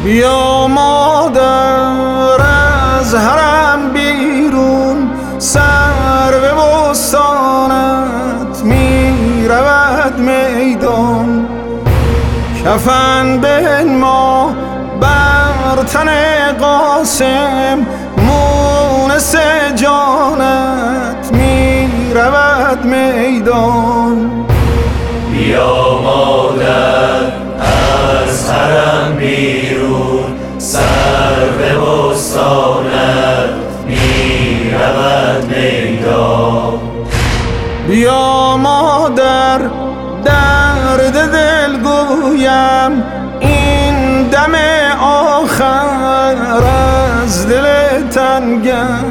بیا مادر از حرم بیرون، سر به بستانت می رود میدان. کفن بنما بر تن قاسم، مونس جانت می رود میدان. بیا مادر از حرم بیرون، سر به بستانت می رود میدان. بیا مادر درد دل گویم، این دم آخر از دل تنگم.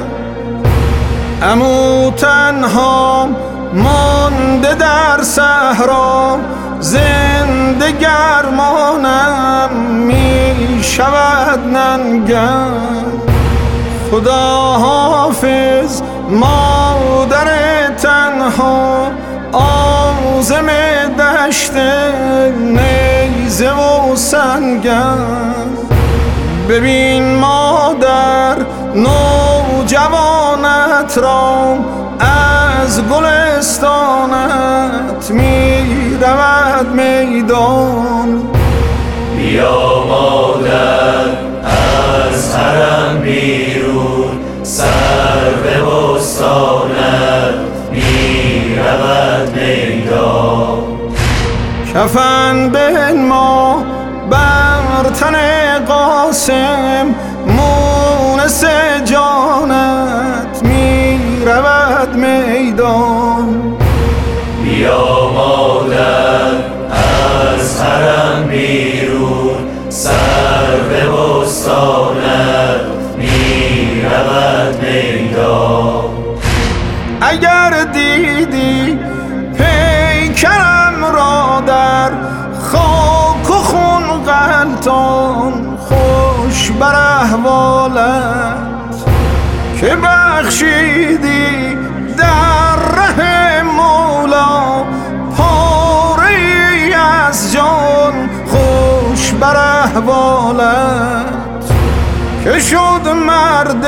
عمو تنها مانده در صحرا، زنده گرمانم می شود ننگم. خدا حافظ مادر تنها، عازم دشت نیزه و سنگم. ببین مادر نوجوانت را، از گلستانت می رود میدان. بیا مادر از حرم بیرون، سر به بستانت می رود میدان. کفن بنما بر تن قاسم، مونس جانت می رود میدان. بیا مادر از حرم بیرون، سر به بستانت می رود میدان. اگر دیدی پیکرم را در خاک و خون غلتان، خوش بر احوالت که بخشیدی در ره مولا. پاره ای از جان خوش بر احوالت که شد مرد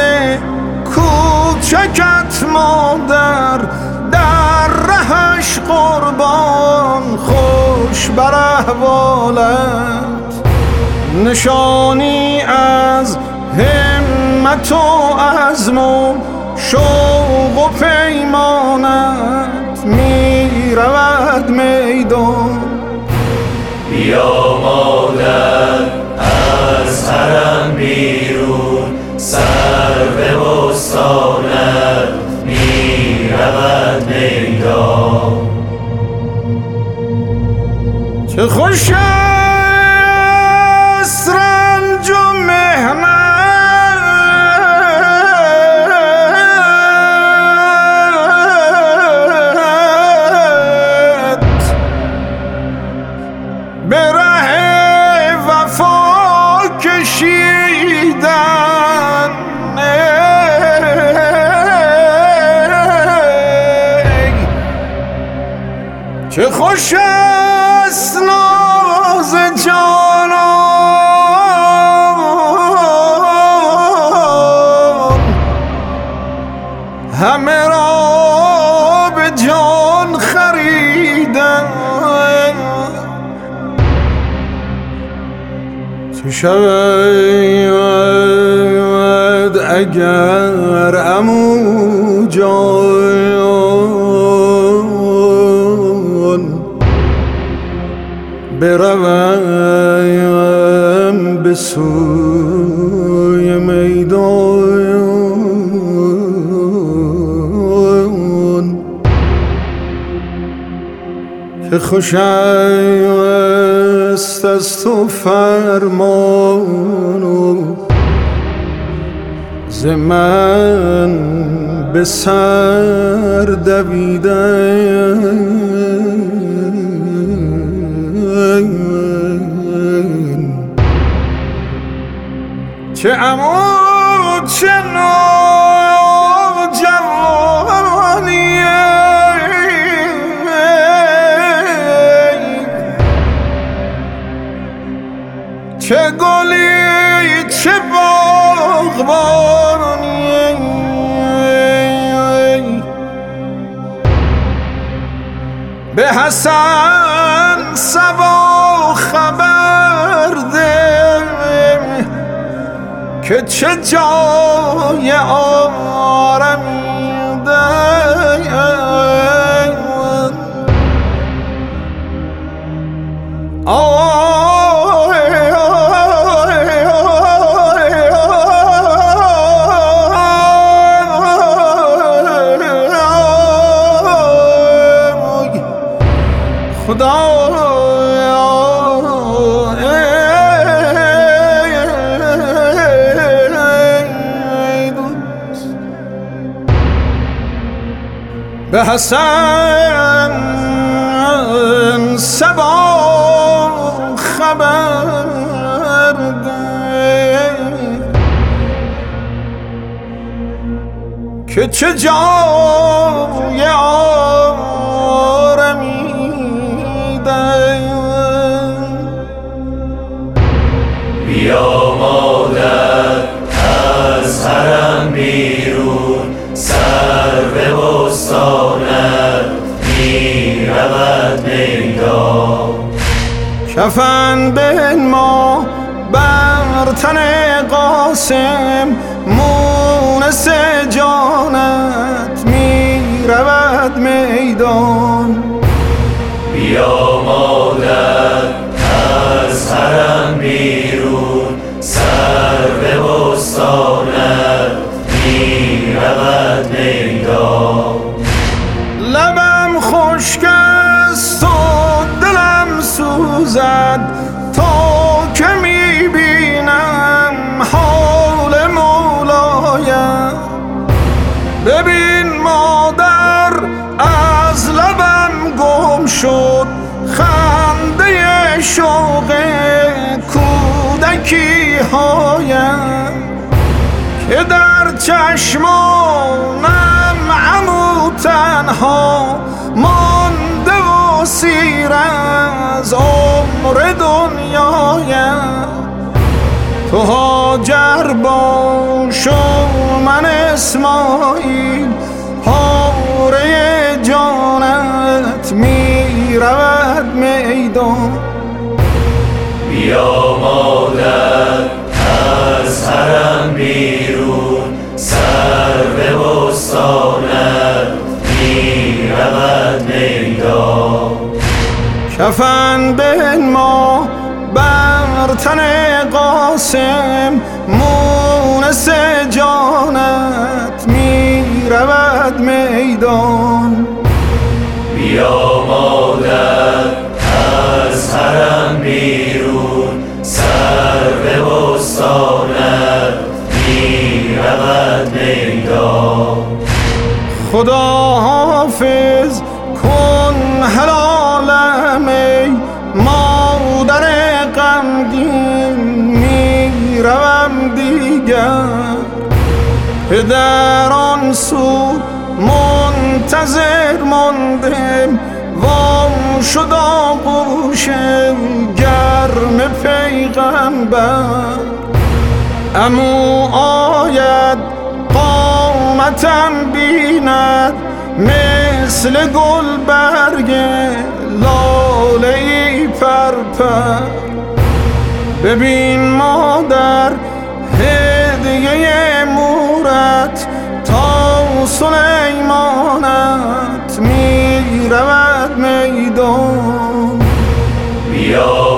کوچکت مادر، در رهش قربان خوش بر احوالت. نشانی از همت و عزم و شوق و پیمانت می رود میدان. بیا مادر از حرم بیرون، سر به بستانت می رود میدان. چه خوش است رنج و مهنت، به ره وفا کشیدن. چه خوش است ناز جانان، همه را به جان خریدن. چه شود اگر عمو جان بروم به سوی میدان. که خوش است از تو فرمان و ز من به سر دویدن. چه عمود چه نوجوانیه، چه گلی چه باغبانی به حسن صبا خبر ده که چه جای آرمیده به حسن صبا خبر ده که چه جای آرمیده بیا مادر از حرم بیرون سر به بستانت می رود میدان کفن بنما بر تن قاسم مونس جانت می رود میدان بیا مادر از حرم بیرون سر به بستانت می رود میدان لبم خشک است و دلم سوزد تا که می بینم حال مولایم ببین مادر از لبم گم شد خنده شوق کودکی هایم که در چشمانم عمو تنها مانده و سیر از عمر دنیایم تو هاجر باش و من اسماعیل پاره جانت می رود میدان بیا مادر از حرم بیرون سر به بستانت می رود میدان کفن بنما بر تن قاسم مونس جانت می رود میدان بیا مادر از حرم بیرون سر به بستانت می رود میدان خدا حافظ کن حلالم ای مادر غمگین می روم دیگر پدر آن سو منتظر ماندم وام شد آغوش گرم پیغمبر عمو آید قامتم بیند مثل گل برگ لاله‌ای پرپر ببین مادر هدیه مورت تا سلیمانت می رود میدان بیا